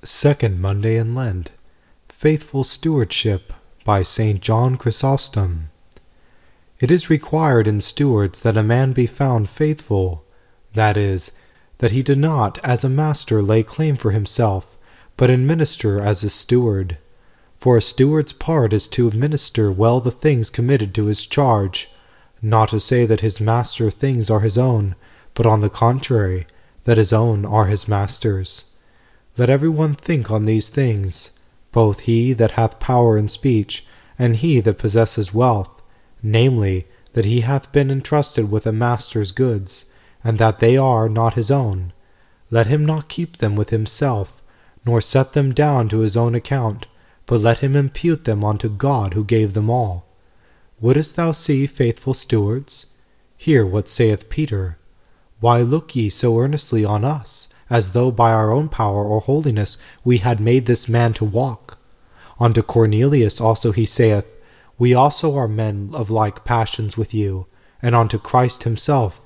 Second Monday in Lent. Faithful Stewardship by St. John Chrysostom. It is required in stewards that a man be found faithful, that is, that he do not as a master lay claim for himself, but administer as a steward. For a steward's part is to administer well the things committed to his charge, not to say that his master things are his own, but on the contrary, that his own are his master's. Let every one think on these things, both he that hath power in speech, and he that possesses wealth, namely, that he hath been entrusted with a master's goods, and that they are not his own. Let him not keep them with himself, nor set them down to his own account, but let him impute them unto God who gave them all. Wouldest thou see faithful stewards? Hear what saith Peter. Why look ye so earnestly on us, as though by our own power or holiness we had made this man to walk? Unto Cornelius also he saith, We also are men of like passions with you. And unto Christ himself,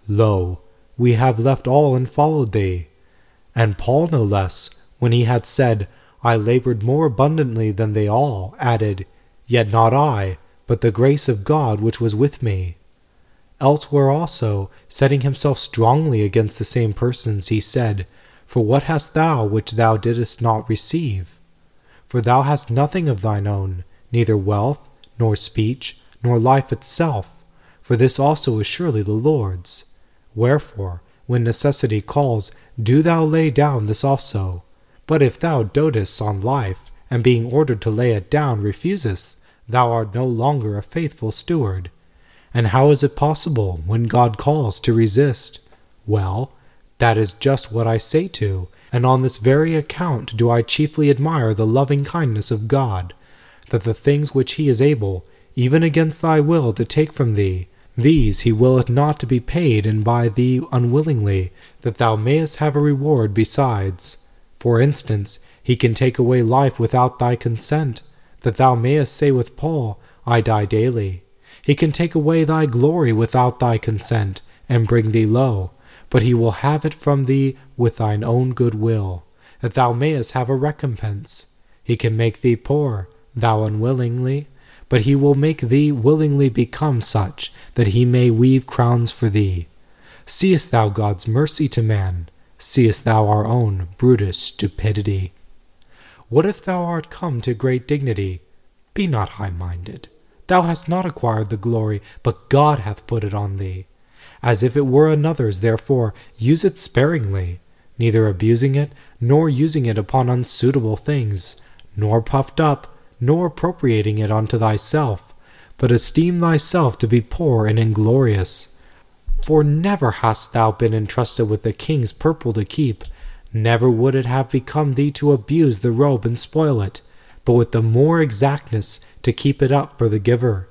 Lo, we have left all and followed thee. And Paul no less, when he had said, I labored more abundantly than they all, added, Yet not I, but the grace of God which was with me. Elsewhere also, setting himself strongly against the same persons, he said, For what hast thou which thou didst not receive? For thou hast nothing of thine own, neither wealth, nor speech, nor life itself, for this also is surely the Lord's. Wherefore, when necessity calls, do thou lay down this also. But if thou dotest on life, and being ordered to lay it down refusest, thou art no longer a faithful steward. And how is it possible, when God calls, to resist? Well, that is just what I say to, and on this very account do I chiefly admire the loving kindness of God, that the things which he is able, even against thy will, to take from thee, these he willeth not to be paid and by thee unwillingly, that thou mayest have a reward besides. For instance, he can take away life without thy consent, that thou mayest say with Paul, I die daily. He can take away thy glory without thy consent, and bring thee low, but he will have it from thee with thine own good will, that thou mayest have a recompense. He can make thee poor, thou unwillingly, but he will make thee willingly become such, that he may weave crowns for thee. Seest thou God's mercy to man? Seest thou our own brutish stupidity? What if thou art come to great dignity? Be not high-minded. Thou hast not acquired the glory, but God hath put it on thee. As if it were another's, therefore, use it sparingly, neither abusing it, nor using it upon unsuitable things, nor puffed up, nor appropriating it unto thyself, but esteem thyself to be poor and inglorious. For never hast thou been entrusted with the king's purple to keep, never would it have become thee to abuse the robe and spoil it, but with the more exactness to keep it up for the giver.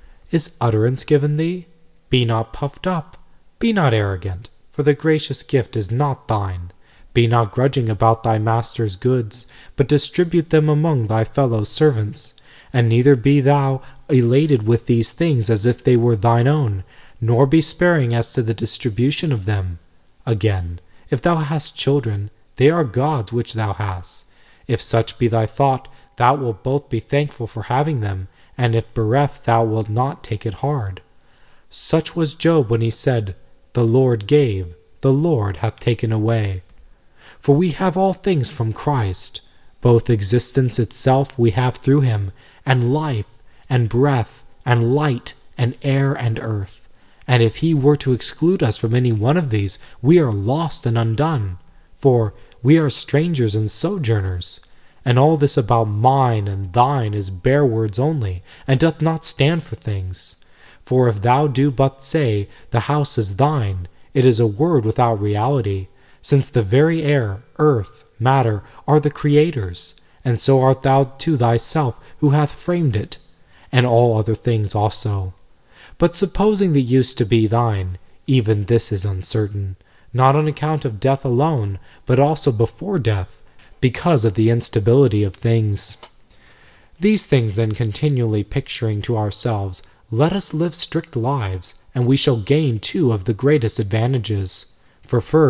Is utterance given thee? Be not puffed up, be not arrogant, for the gracious gift is not thine. Be not grudging about thy master's goods, but distribute them among thy fellow servants. And neither be thou elated with these things as if they were thine own, nor be sparing as to the distribution of them. Again, if thou hast children, they are God's which thou hast. If such be thy thought, thou wilt both be thankful for having them, and if bereft thou wilt not take it hard. Such was Job when he said, The Lord gave, the Lord hath taken away. For we have all things from Christ. Both existence itself we have through him, and life, and breath, and light, and air, and earth. And if he were to exclude us from any one of these, we are lost and undone. For we are strangers and sojourners. And all this about mine and thine is bare words only, and doth not stand for things. For if thou do but say, The house is thine, it is a word without reality, since the very air, earth, matter, are the Creator's, and so art thou to thyself who hath framed it, and all other things also. But supposing the use to be thine, even this is uncertain, not on account of death alone, but also before death, because of the instability of things. These things then continually picturing to ourselves, let us live strict lives, and we shall gain two of the greatest advantages. For first,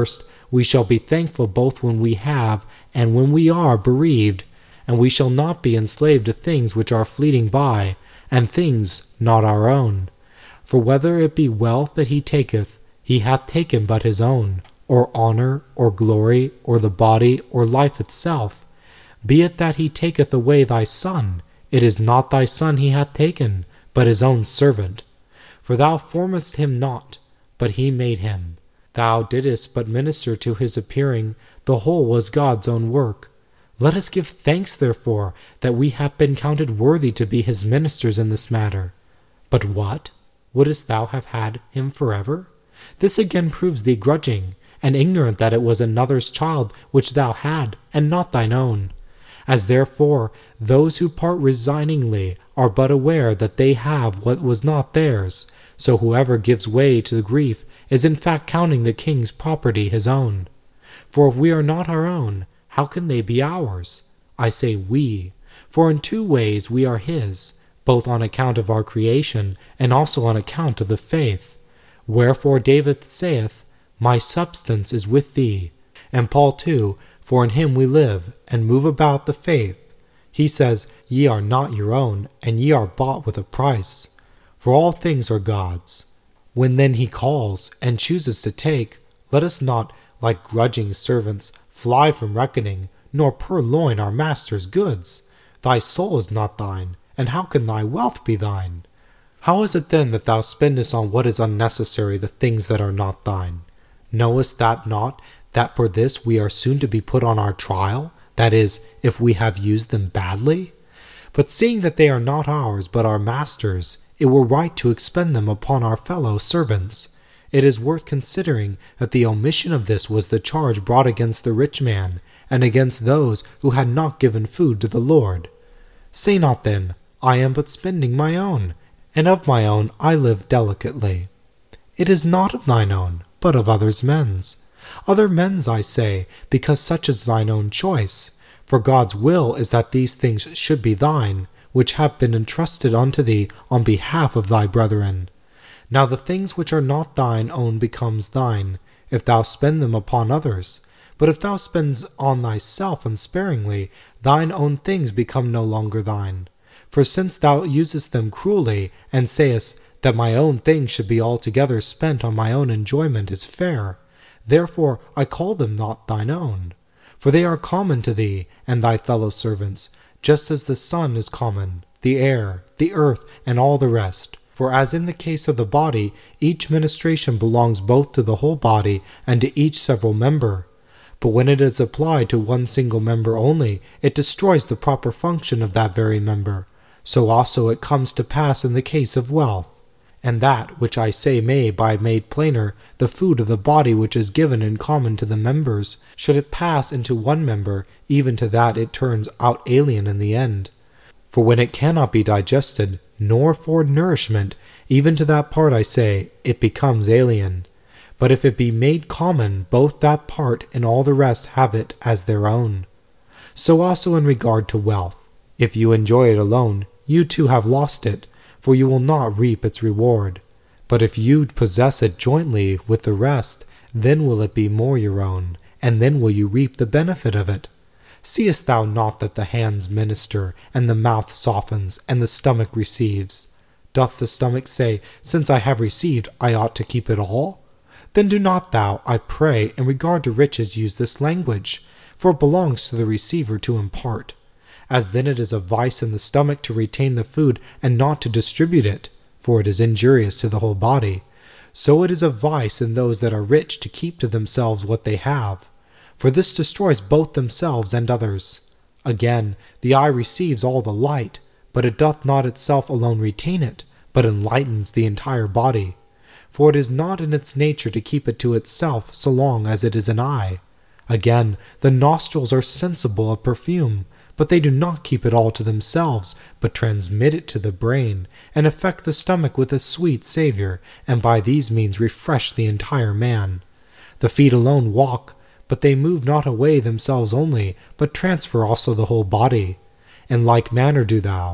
we shall be thankful both when we have and when we are bereaved, and we shall not be enslaved to things which are fleeting by, and things not our own. For whether it be wealth that he taketh, he hath taken but his own, or honor, or glory, or the body, or life itself. Be it that he taketh away thy son, it is not thy son he hath taken, but his own servant. For thou formedst him not, but he made him. Thou didst but minister to his appearing, the whole was God's own work. Let us give thanks, therefore, that we have been counted worthy to be his ministers in this matter. But what? Wouldst thou have had him forever? This again proves thee grudging, and ignorant that it was another's child which thou had, and not thine own. As therefore those who part resigningly are but aware that they have what was not theirs, so whoever gives way to grief is in fact counting the king's property his own. For if we are not our own, how can they be ours? I say we, for in two ways we are his, both on account of our creation, and also on account of the faith. Wherefore David saith, My substance is with thee. And Paul too, for in him we live, and move about the faith. He says, Ye are not your own, and ye are bought with a price. For all things are God's. When then he calls, and chooses to take, let us not, like grudging servants, fly from reckoning, nor purloin our master's goods. Thy soul is not thine, and how can thy wealth be thine? How is it then that thou spendest on what is unnecessary the things that are not thine? Knowest thou not that for this we are soon to be put on our trial, that is, if we have used them badly? But seeing that they are not ours but our master's, it were right to expend them upon our fellow servants. It is worth considering that the omission of this was the charge brought against the rich man, and against those who had not given food to the Lord. Say not then, I am but spending my own, and of my own I live delicately. It is not of thine own, but of others' men's. Other men's, I say, because such is thine own choice. For God's will is that these things should be thine, which have been entrusted unto thee on behalf of thy brethren. Now the things which are not thine own becomes thine, if thou spend them upon others. But if thou spends on thyself unsparingly, thine own things become no longer thine. For since thou usest them cruelly, and sayest that my own things should be altogether spent on my own enjoyment is fair, therefore I call them not thine own. For they are common to thee and thy fellow servants, just as the sun is common, the air, the earth, and all the rest. For as in the case of the body, each ministration belongs both to the whole body and to each several member. But when it is applied to one single member only, it destroys the proper function of that very member. So also it comes to pass in the case of wealth. And that which I say may by made plainer, the food of the body which is given in common to the members, should it pass into one member, even to that it turns out alien in the end. For when it cannot be digested, nor afford nourishment, even to that part I say, it becomes alien. But if it be made common, both that part and all the rest have it as their own. So also in regard to wealth. If you enjoy it alone, you too have lost it, for you will not reap its reward. But if you possess it jointly with the rest, then will it be more your own, and then will you reap the benefit of it. Seest thou not that the hands minister, and the mouth softens, and the stomach receives? Doth the stomach say, Since I have received, I ought to keep it all? Then do not thou, I pray, in regard to riches use this language, for it belongs to the receiver to impart. As then it is a vice in the stomach to retain the food and not to distribute it, for it is injurious to the whole body, so it is a vice in those that are rich to keep to themselves what they have, for this destroys both themselves and others. Again, the eye receives all the light, but it doth not itself alone retain it, but enlightens the entire body. For it is not in its nature to keep it to itself so long as it is an eye. Again, the nostrils are sensible of perfume, but they do not keep it all to themselves, but transmit it to the brain, and affect the stomach with a sweet savour, and by these means refresh the entire man. The feet alone walk, but they move not away themselves only, but transfer also the whole body. In like manner do thou.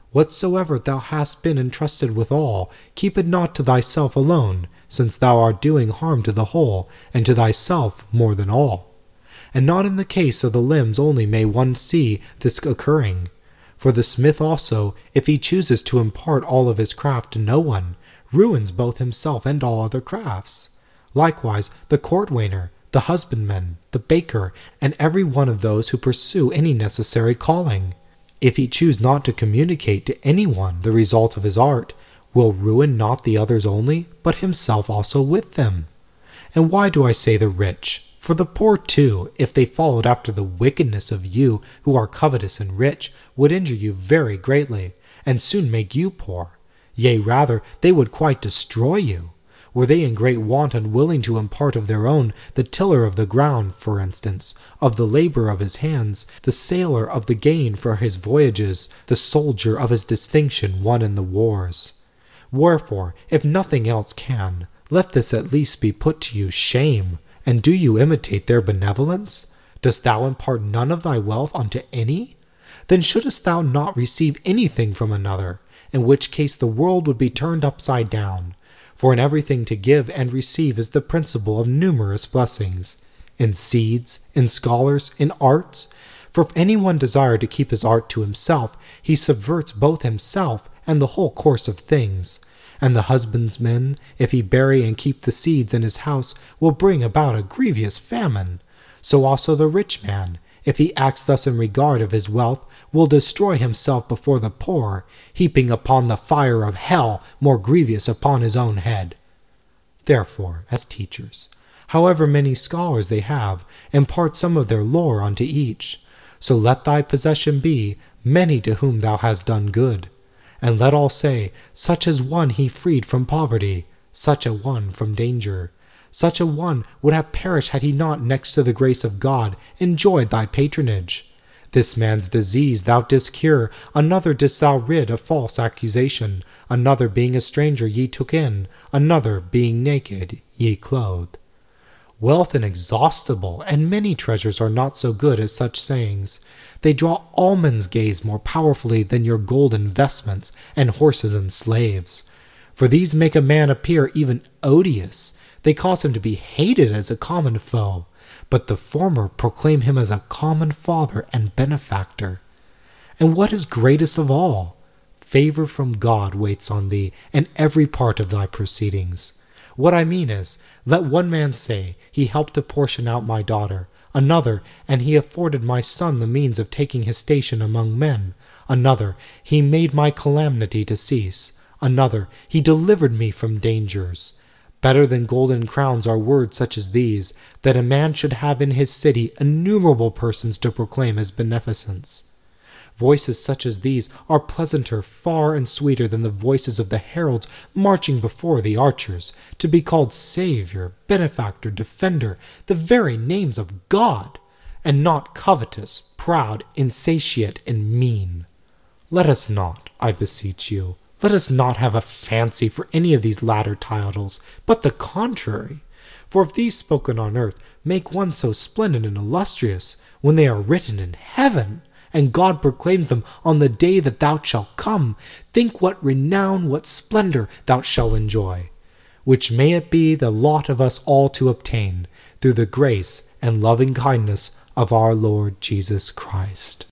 Whatsoever thou hast been entrusted withal, keep it not to thyself alone, since thou art doing harm to the whole, and to thyself more than all. And not in the case of the limbs only may one see this occurring. For the smith also, if he chooses to impart all of his craft to no one, ruins both himself and all other crafts. Likewise the cordwainer, the husbandman, the baker, and every one of those who pursue any necessary calling, if he choose not to communicate to any one the result of his art, will ruin not the others only, but himself also with them. And why do I say the rich? For the poor too, if they followed after the wickedness of you who are covetous and rich, would injure you very greatly, and soon make you poor. Yea, rather, they would quite destroy you. Were they in great want unwilling to impart of their own, the tiller of the ground, for instance, of the labor of his hands, the sailor of the gain for his voyages, the soldier of his distinction won in the wars. Wherefore, if nothing else can, let this at least be put to you shame. And do you imitate their benevolence? Dost thou impart none of thy wealth unto any? Then shouldest thou not receive anything from another, in which case the world would be turned upside down. For in everything to give and receive is the principle of numerous blessings, in seeds, in scholars, in arts. For if any one desire to keep his art to himself, he subverts both himself and the whole course of things. And the husbandman, if he bury and keep the seeds in his house, will bring about a grievous famine. So also the rich man, if he acts thus in regard of his wealth, will destroy himself before the poor, heaping upon the fire of hell more grievous upon his own head. Therefore, as teachers, however many scholars they have, impart some of their lore unto each. So let thy possession be many to whom thou hast done good. And let all say, such as one he freed from poverty, such a one from danger. Such a one would have perished had he not, next to the grace of God, enjoyed thy patronage. This man's disease thou didst cure, another didst thou rid of false accusation, another being a stranger ye took in, another being naked ye clothed. Wealth inexhaustible and many treasures are not so good as such sayings. They draw all men's gaze more powerfully than your gold investments and horses and slaves. For these make a man appear even odious. They cause him to be hated as a common foe, but the former proclaim him as a common father and benefactor. And what is greatest of all? Favor from God waits on thee in every part of thy proceedings. What I mean is, let one man say, he helped to portion out my daughter, another, and he afforded my son the means of taking his station among men, another, he made my calamity to cease, another, he delivered me from dangers. Better than golden crowns are words such as these, that a man should have in his city innumerable persons to proclaim his beneficence. Voices such as these are pleasanter far and sweeter than the voices of the heralds marching before the archers, to be called Saviour, Benefactor, Defender, the very names of God, and not covetous, proud, insatiate, and mean. Let us not, I beseech you, let us not have a fancy for any of these latter titles, but the contrary. For if these spoken on earth make one so splendid and illustrious, when they are written in heaven, and God proclaims them on the day that thou shalt come, think what renown, what splendor thou shalt enjoy, which may it be the lot of us all to obtain, through the grace and loving kindness of our Lord Jesus Christ.